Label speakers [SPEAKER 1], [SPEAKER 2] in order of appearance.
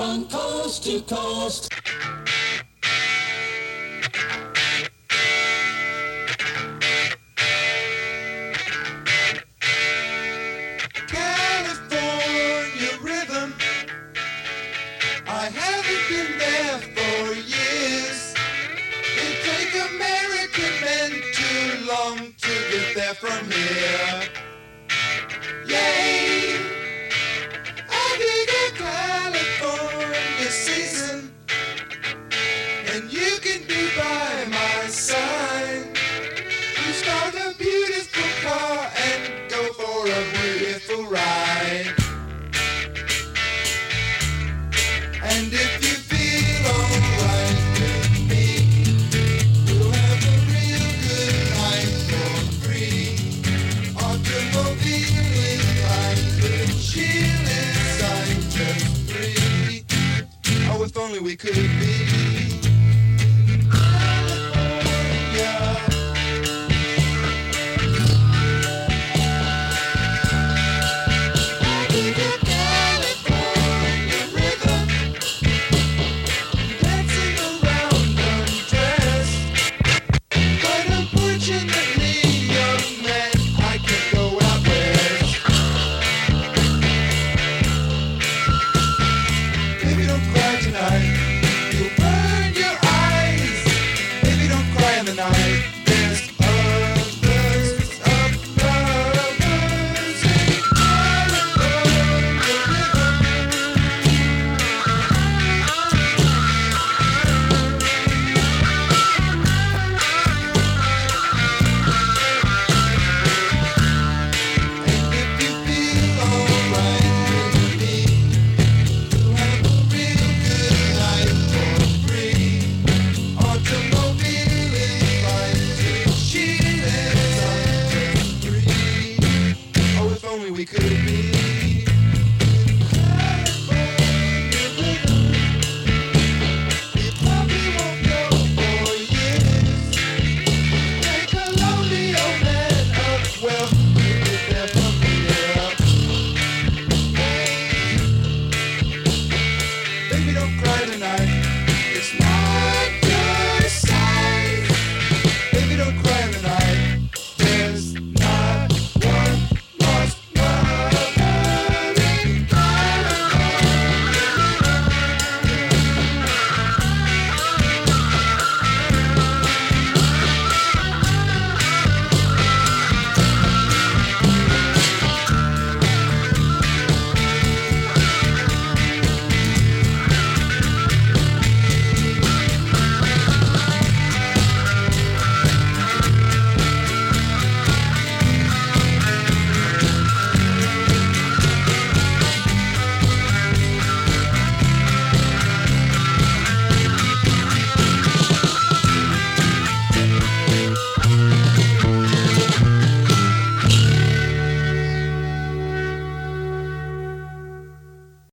[SPEAKER 1] from coast to coast.
[SPEAKER 2] California rhythm, I haven't been there for years. It take American men too long to get there from here. Yay! I dig a California season, and you can be by my side. You start a beautiful car and go for a beautiful ride. And if you feel alright with me, we'll have a real good night for free. Automobile inside, good chill inside, just free. Oh, if only we could be.